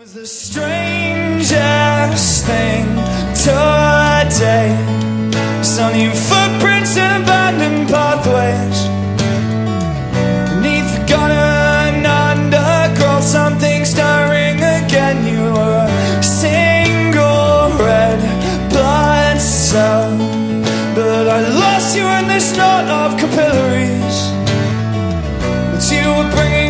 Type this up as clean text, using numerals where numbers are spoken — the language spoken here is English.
was the strangest thing today. Saw new footprints and abandoned pathways beneath the garden undergrowth. Something stirring again. You were a single red blood cell, but I lost you in this knot of capillaries. But you were bringing